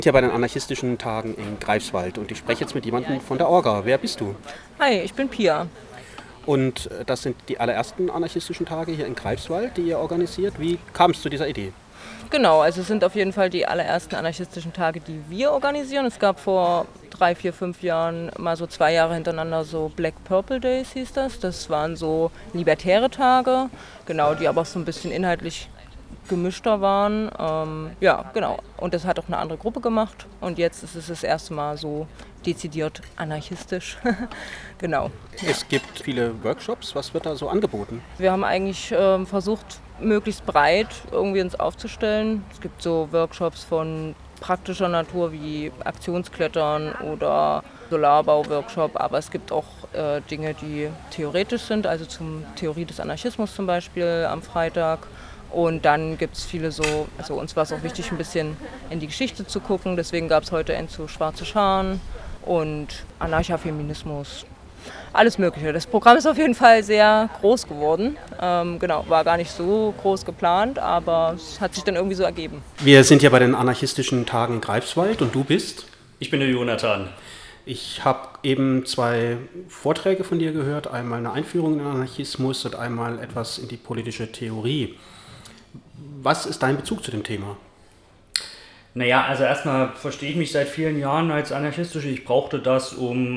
Hier bei den anarchistischen Tagen in Greifswald und ich spreche jetzt mit jemandem von der Orga. Wer bist du? Hi, ich bin Pia. Und das sind die allerersten anarchistischen Tage hier in Greifswald, die ihr organisiert. Wie kam es zu dieser Idee? Genau, also es sind auf jeden Fall die allerersten anarchistischen Tage, die wir organisieren. Es gab vor 3, 4, 5 Jahren mal so 2 Jahre hintereinander so Black Purple Days hieß das. Das waren so libertäre Tage, genau, die aber so ein bisschen inhaltlich gemischter waren. Ja, genau. Und das hat auch eine andere Gruppe gemacht. Und jetzt ist es das erste Mal so dezidiert anarchistisch. Genau. Es gibt viele Workshops. Was wird da so angeboten? Wir haben eigentlich versucht, möglichst breit irgendwie uns aufzustellen. Es gibt so Workshops von praktischer Natur wie Aktionsklettern oder Solarbau-Workshop, aber es gibt auch Dinge, die theoretisch sind, also zum Theorie des Anarchismus zum Beispiel am Freitag. Und dann gibt es viele so, also uns war es auch wichtig, ein bisschen in die Geschichte zu gucken, deswegen gab es heute Enzo Schwarze Scharen und Anarchafeminismus. Alles Mögliche. Das Programm ist auf jeden Fall sehr groß geworden. Genau, war gar nicht so groß geplant, aber es hat sich dann irgendwie so ergeben. Wir sind hier bei den anarchistischen Tagen in Greifswald und du bist? Ich bin der Jonathan. Ich habe eben 2 Vorträge von dir gehört. Einmal eine Einführung in den Anarchismus und einmal etwas in die politische Theorie. Was ist dein Bezug zu dem Thema? Naja, also erstmal verstehe ich mich seit vielen Jahren als anarchistisch. Ich brauchte das,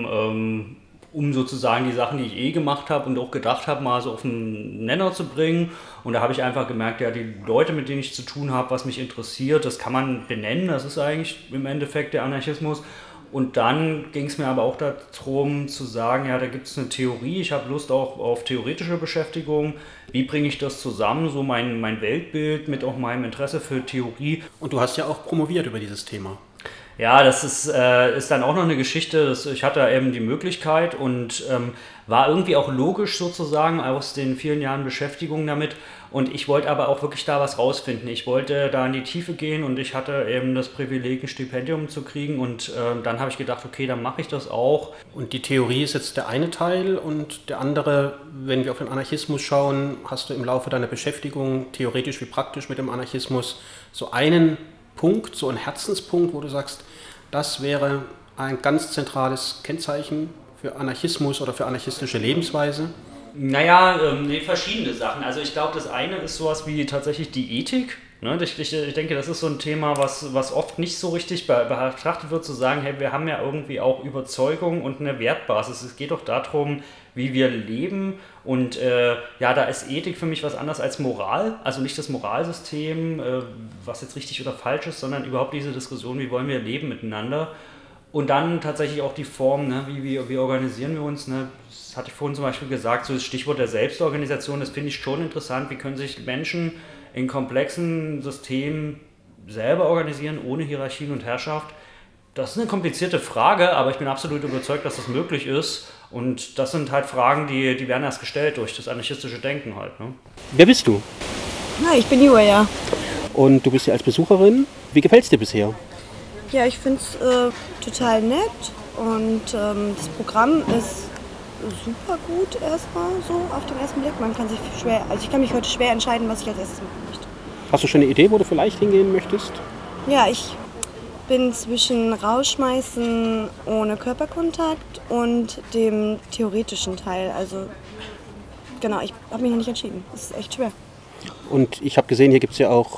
um sozusagen die Sachen, die ich gemacht habe und auch gedacht habe, mal so auf den Nenner zu bringen. Und da habe ich einfach gemerkt, ja, die Leute, mit denen ich zu tun habe, was mich interessiert, das kann man benennen. Das ist eigentlich im Endeffekt der Anarchismus. Und dann ging es mir aber auch darum zu sagen, ja, da gibt es eine Theorie, ich habe Lust auch auf theoretische Beschäftigung. Wie bringe ich das zusammen, so mein Weltbild mit auch meinem Interesse für Theorie? Und du hast ja auch promoviert über dieses Thema. Ja, das ist dann auch noch eine Geschichte. Ich hatte eben die Möglichkeit und war irgendwie auch logisch sozusagen aus den vielen Jahren Beschäftigung damit. Und ich wollte aber auch wirklich da was rausfinden. Ich wollte da in die Tiefe gehen und ich hatte eben das Privileg, ein Stipendium zu kriegen. Und dann habe ich gedacht, okay, dann mache ich das auch. Und die Theorie ist jetzt der eine Teil und der andere, wenn wir auf den Anarchismus schauen, hast du im Laufe deiner Beschäftigung, theoretisch wie praktisch mit dem Anarchismus, so einen Punkt, so ein Herzenspunkt, wo du sagst, das wäre ein ganz zentrales Kennzeichen für Anarchismus oder für anarchistische Lebensweise? Naja, nee, verschiedene Sachen. Also ich glaube, das eine ist sowas wie tatsächlich die Ethik. Ne? Ich denke, das ist so ein Thema, was oft nicht so richtig betrachtet wird, zu sagen, hey, wir haben ja irgendwie auch Überzeugung und eine Wertbasis. Es geht doch darum, wie wir leben. Und ja, da ist Ethik für mich was anderes als Moral. Also nicht das Moralsystem, was jetzt richtig oder falsch ist, sondern überhaupt diese Diskussion, wie wollen wir leben miteinander. Und dann tatsächlich auch die Form, ne, wie organisieren wir uns. Ne? Das hatte ich vorhin zum Beispiel gesagt, so das Stichwort der Selbstorganisation, das finde ich schon interessant. Wie können sich Menschen in komplexen Systemen selber organisieren, ohne Hierarchien und Herrschaft? Das ist eine komplizierte Frage, aber ich bin absolut überzeugt, dass das möglich ist. Und das sind halt Fragen, die werden erst gestellt durch das anarchistische Denken halt. Ne? Wer bist du? Hi, ich bin Julia. Und du bist hier als Besucherin. Wie gefällt es dir bisher? Ja, ich finde es total nett und das Programm ist super gut erstmal so auf den ersten Blick. Ich kann mich heute schwer entscheiden, was ich als erstes machen möchte. Hast du schon eine Idee, wo du vielleicht hingehen möchtest? Ja, ich bin zwischen Rausschmeißen ohne Körperkontakt und dem theoretischen Teil. Also genau, ich habe mich noch nicht entschieden. Das ist echt schwer. Und ich habe gesehen, hier gibt es ja auch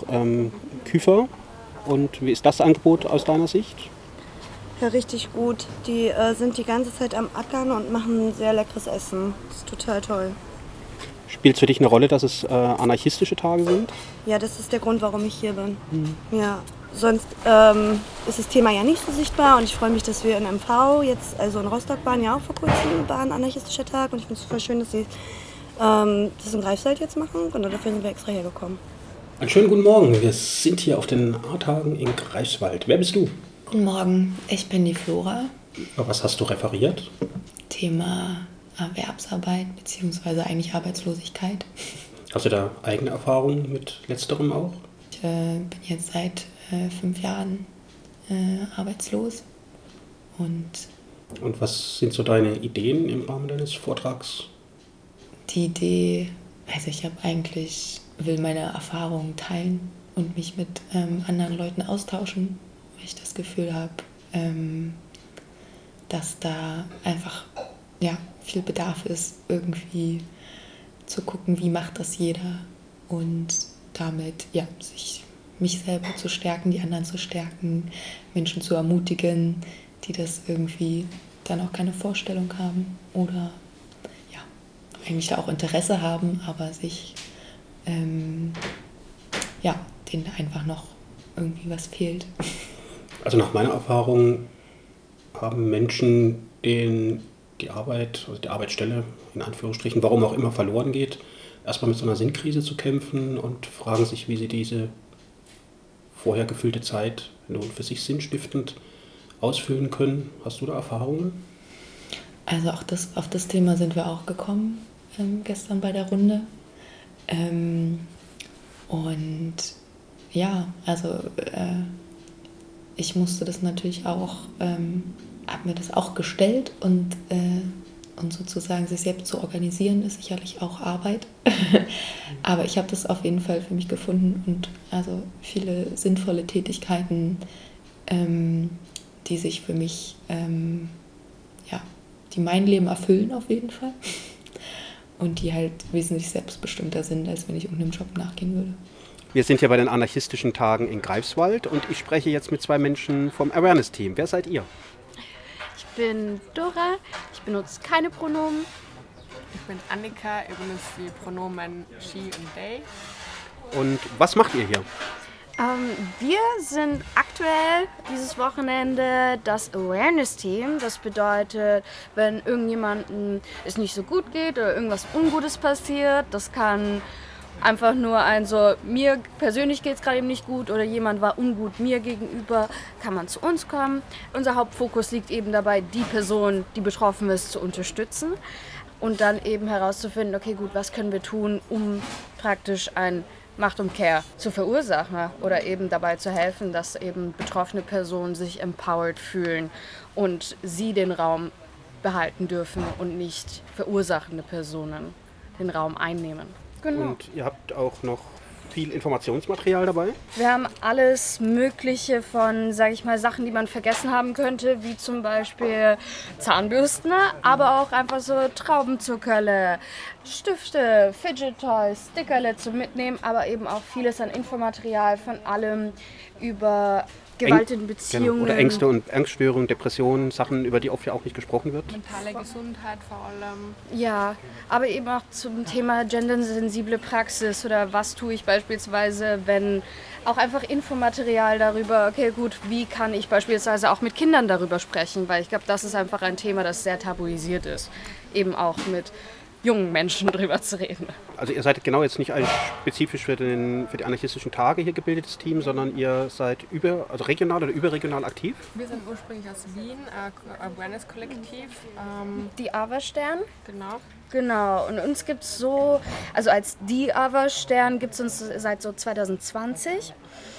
Küfer. Und wie ist das Angebot aus deiner Sicht? Ja, richtig gut. Die sind die ganze Zeit am Ackern und machen sehr leckeres Essen. Das ist total toll. Spielt es für dich eine Rolle, dass es anarchistische Tage sind? Ja, das ist der Grund, warum ich hier bin. Ja, sonst ist das Thema ja nicht so sichtbar und ich freue mich, dass wir in MV jetzt, also in Rostock waren ja auch vor kurzem, war ein anarchistischer Tag und ich finde es voll schön, dass sie das in Greifswald jetzt machen. Genau, dafür sind wir extra hergekommen. Einen schönen guten Morgen. Wir sind hier auf den A-Tagen in Greifswald. Wer bist du? Guten Morgen, ich bin die Flora. Was hast du referiert? Thema Erwerbsarbeit bzw. eigentlich Arbeitslosigkeit. Hast du da eigene Erfahrungen mit letzterem auch? Ich bin jetzt seit 5 Jahren arbeitslos und Und was sind so deine Ideen im Rahmen deines Vortrags? die Idee, also will meine Erfahrungen teilen und mich mit anderen Leuten austauschen weil ich das Gefühl habe, dass da einfach viel Bedarf ist, irgendwie zu gucken, wie macht das jeder und damit mich selber zu stärken, die anderen zu stärken, Menschen zu ermutigen, die das irgendwie dann auch keine Vorstellung haben oder eigentlich da auch Interesse haben, aber sich denen einfach noch irgendwie was fehlt. Also nach meiner Erfahrung haben Menschen, denen die Arbeit, also die Arbeitsstelle in Anführungsstrichen, warum auch immer verloren geht, erstmal mit so einer Sinnkrise zu kämpfen und fragen sich, wie sie diese vorher gefüllte Zeit nun für sich sinnstiftend ausfüllen können. Hast du da Erfahrungen? Also auch auf das Thema sind wir auch gekommen gestern bei der Runde. Ich musste das natürlich auch, habe mir das auch gestellt und sozusagen sich selbst zu organisieren, ist sicherlich auch Arbeit. Aber ich habe das auf jeden Fall für mich gefunden und also viele sinnvolle Tätigkeiten, die sich für mich, die mein Leben erfüllen auf jeden Fall und die halt wesentlich selbstbestimmter sind, als wenn ich irgendeinem Job nachgehen würde. Wir sind ja bei den anarchistischen Tagen in Greifswald und ich spreche jetzt mit 2 Menschen vom Awareness-Team. Wer seid ihr? Ich bin Dora, ich benutze keine Pronomen. Ich bin Annika, ich benutze die Pronomen she und they. Und was macht ihr hier? Wir sind aktuell dieses Wochenende das Awareness-Team. Das bedeutet, wenn irgendjemandem es nicht so gut geht oder irgendwas Ungutes passiert, das kann einfach nur mir persönlich geht es gerade eben nicht gut oder jemand war ungut mir gegenüber, kann man zu uns kommen. Unser Hauptfokus liegt eben dabei, die Person, die betroffen ist, zu unterstützen und dann eben herauszufinden, okay gut, was können wir tun, um praktisch ein Machtumkehr zu verursachen oder eben dabei zu helfen, dass eben betroffene Personen sich empowered fühlen und sie den Raum behalten dürfen und nicht verursachende Personen den Raum einnehmen. Genau. Und ihr habt auch noch viel Informationsmaterial dabei? Wir haben alles Mögliche von, sage ich mal, Sachen, die man vergessen haben könnte, wie zum Beispiel Zahnbürsten, aber auch einfach so Traubenzuckerle, Stifte, Fidget Toys, Stickerle zum Mitnehmen, aber eben auch vieles an Infomaterial von allem über Gewalt in Beziehungen. Genau. Oder Ängste und Angststörungen, Depressionen, Sachen, über die oft ja auch nicht gesprochen wird. Mentale Gesundheit vor allem. Ja, aber eben auch zum Thema gendersensible Praxis oder was tue ich beispielsweise, wenn auch einfach Infomaterial darüber, okay gut, wie kann ich beispielsweise auch mit Kindern darüber sprechen, weil ich glaube, das ist einfach ein Thema, das sehr tabuisiert ist, eben auch mit jungen Menschen drüber zu reden. Also ihr seid genau jetzt nicht ein spezifisch für die anarchistischen Tage hier gebildetes Team, sondern ihr seid regional oder überregional aktiv? Wir sind ursprünglich aus Wien, Awareness-Kollektiv. Die Ava-Stern? Genau. Genau, und uns gibt es so, also als die Ava-Stern gibt es uns seit so 2020.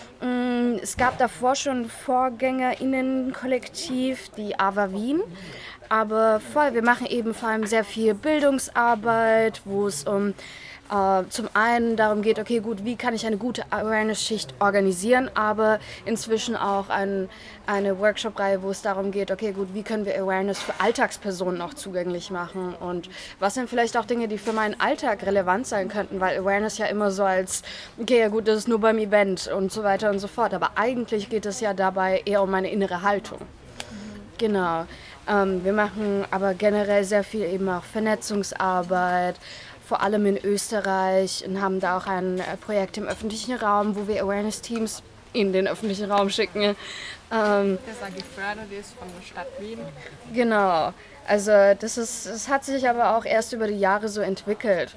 Es gab davor schon VorgängerInnen-Kollektiv, die Ava Wien. Aber wir machen eben vor allem sehr viel Bildungsarbeit, wo es zum einen darum geht, okay gut, wie kann ich eine gute Awareness-Schicht organisieren, aber inzwischen auch eine Workshop-Reihe, wo es darum geht, okay gut, wie können wir Awareness für Alltagspersonen auch zugänglich machen und was sind vielleicht auch Dinge, die für meinen Alltag relevant sein könnten, weil Awareness ja immer so als, okay ja gut, das ist nur beim Event und so weiter und so fort, aber eigentlich geht es ja dabei eher um meine innere Haltung. Genau. Wir machen aber generell sehr viel eben auch Vernetzungsarbeit, vor allem in Österreich, und haben da auch ein Projekt im öffentlichen Raum, wo wir Awareness-Teams in den öffentlichen Raum schicken. Das auch gefördert ist von der Stadt Wien. Genau, also das hat sich aber auch erst über die Jahre so entwickelt.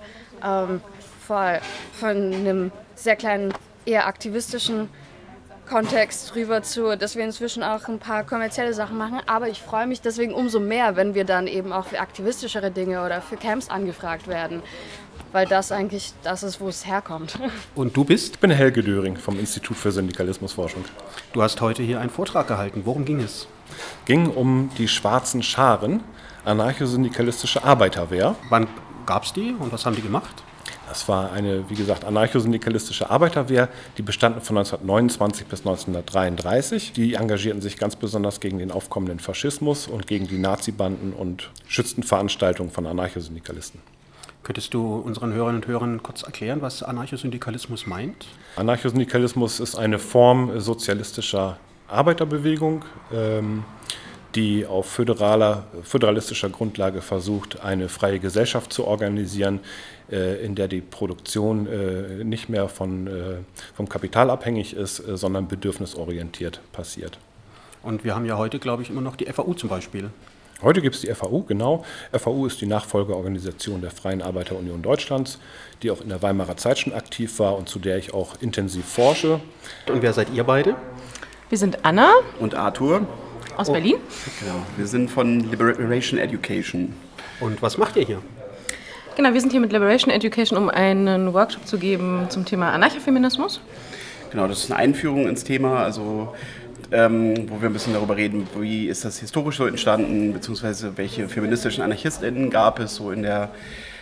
Von einem sehr kleinen, eher aktivistischen Kontext rüber zu, dass wir inzwischen auch ein paar kommerzielle Sachen machen, aber ich freue mich deswegen umso mehr, wenn wir dann eben auch für aktivistischere Dinge oder für Camps angefragt werden, weil das eigentlich das ist, wo es herkommt. Und du bist? Ich bin Helge Döring vom Institut für Syndikalismusforschung. Du hast heute hier einen Vortrag gehalten. Worum ging es? Ging um die schwarzen Scharen, anarcho-syndikalistische Arbeiterwehr. Wann gab es die und was haben die gemacht? Das war eine, wie gesagt, anarchosyndikalistische Arbeiterwehr, die bestanden von 1929 bis 1933. Die engagierten sich ganz besonders gegen den aufkommenden Faschismus und gegen die Nazi-Banden und schützten Veranstaltungen von Anarchosyndikalisten. Könntest du unseren Hörerinnen und Hörern kurz erklären, was Anarchosyndikalismus meint? Anarchosyndikalismus ist eine Form sozialistischer Arbeiterbewegung, die auf föderalistischer Grundlage versucht, eine freie Gesellschaft zu organisieren, in der die Produktion nicht mehr vom Kapital abhängig ist, sondern bedürfnisorientiert passiert. Und wir haben ja heute, glaube ich, immer noch die FAU zum Beispiel. Heute gibt es die FAU, genau. FAU ist die Nachfolgeorganisation der Freien Arbeiterunion Deutschlands, die auch in der Weimarer Zeit schon aktiv war und zu der ich auch intensiv forsche. Und wer seid ihr beide? Wir sind Anna und Arthur aus Berlin. Genau, wir sind von Liberation Education. Und was macht ihr hier? Genau, wir sind hier mit Liberation Education, um einen Workshop zu geben zum Thema Anarchofeminismus. Genau, das ist eine Einführung ins Thema, also wo wir ein bisschen darüber reden, wie ist das historisch so entstanden, beziehungsweise welche feministischen AnarchistInnen gab es so in der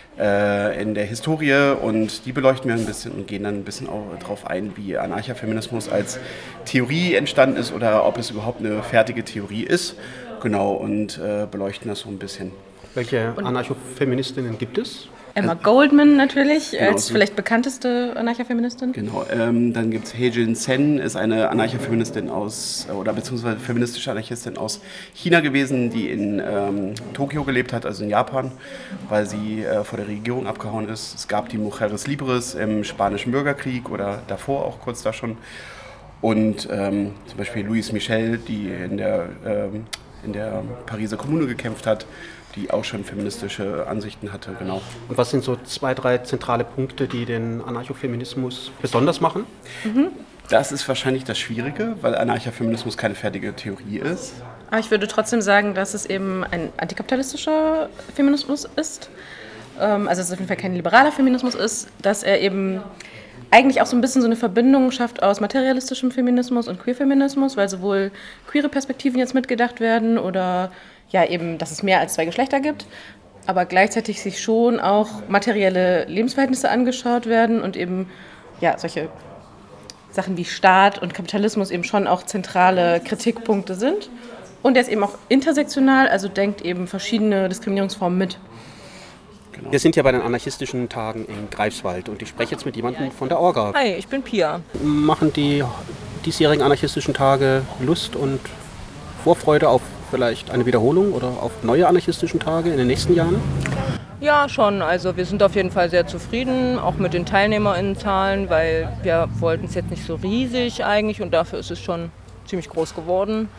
Historie, und die beleuchten wir ein bisschen und gehen dann ein bisschen auch darauf ein, wie Anarchofeminismus als Theorie entstanden ist oder ob es überhaupt eine fertige Theorie ist. Genau, und beleuchten das so ein bisschen. Welche Anarchofeministinnen gibt es? Emma Goldman natürlich, genau, als vielleicht bekannteste Anarchofeministin. Genau, dann gibt es He-Jin Sen, ist eine Anarchofeministin beziehungsweise feministische Anarchistin aus China gewesen, die in Tokio gelebt hat, also in Japan, weil sie vor der Regierung abgehauen ist. Es gab die Mujeres Libres im Spanischen Bürgerkrieg oder davor auch kurz da schon. Und zum Beispiel Louise Michel, die in der Pariser Kommune gekämpft hat, die auch schon feministische Ansichten hatte, genau. Und was sind so 2, 3 zentrale Punkte, die den Anarchofeminismus besonders machen? Das ist wahrscheinlich das Schwierige, weil Anarchofeminismus keine fertige Theorie ist. Aber ich würde trotzdem sagen, dass es eben ein antikapitalistischer Feminismus ist. Also dass es auf jeden Fall kein liberaler Feminismus ist, dass er eben eigentlich auch so ein bisschen so eine Verbindung schafft aus materialistischem Feminismus und Queerfeminismus, weil sowohl queere Perspektiven jetzt mitgedacht werden oder ja eben, dass es mehr als 2 Geschlechter gibt, aber gleichzeitig sich schon auch materielle Lebensverhältnisse angeschaut werden und eben ja solche Sachen wie Staat und Kapitalismus eben schon auch zentrale Kritikpunkte sind. Und er ist eben auch intersektional, also denkt eben verschiedene Diskriminierungsformen mit. Genau. Wir sind ja bei den anarchistischen Tagen in Greifswald und ich spreche jetzt mit jemandem von der Orga. Hi, ich bin Pia. Machen die diesjährigen anarchistischen Tage Lust und Vorfreude auf vielleicht eine Wiederholung oder auf neue anarchistischen Tage in den nächsten Jahren? Ja, schon. Also wir sind auf jeden Fall sehr zufrieden, auch mit den TeilnehmerInnenzahlen, weil wir wollten es jetzt nicht so riesig eigentlich und dafür ist es schon ziemlich groß geworden.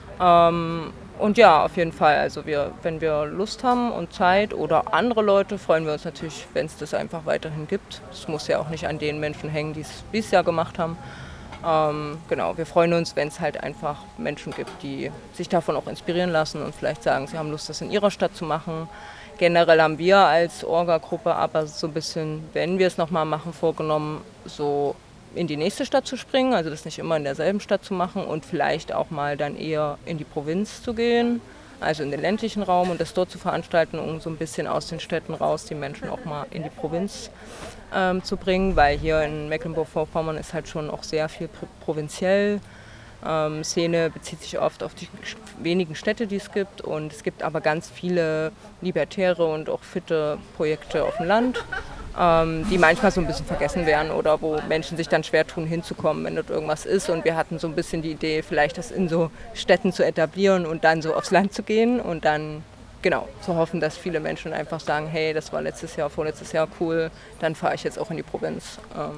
Und ja, auf jeden Fall. Also wenn wir Lust haben und Zeit oder andere Leute, freuen wir uns natürlich, wenn es das einfach weiterhin gibt. Es muss ja auch nicht an den Menschen hängen, die es dieses Jahr gemacht haben. Genau, wir freuen uns, wenn es halt einfach Menschen gibt, die sich davon auch inspirieren lassen und vielleicht sagen, sie haben Lust, das in ihrer Stadt zu machen. Generell haben wir als Orga-Gruppe aber so ein bisschen, wenn wir es nochmal machen, vorgenommen, so in die nächste Stadt zu springen, also das nicht immer in derselben Stadt zu machen und vielleicht auch mal dann eher in die Provinz zu gehen, also in den ländlichen Raum und das dort zu veranstalten, um so ein bisschen aus den Städten raus die Menschen auch mal in die Provinz zu bringen, weil hier in Mecklenburg-Vorpommern ist halt schon auch sehr viel provinziell. Szene bezieht sich oft auf die wenigen Städte, die es gibt und es gibt aber ganz viele libertäre und auch fitte Projekte auf dem Land, die manchmal so ein bisschen vergessen werden oder wo Menschen sich dann schwer tun, hinzukommen, wenn dort irgendwas ist. Und wir hatten so ein bisschen die Idee, vielleicht das in so Städten zu etablieren und dann so aufs Land zu gehen und dann genau zu hoffen, dass viele Menschen einfach sagen, hey, das war letztes Jahr, vorletztes Jahr cool, dann fahre ich jetzt auch in die Provinz.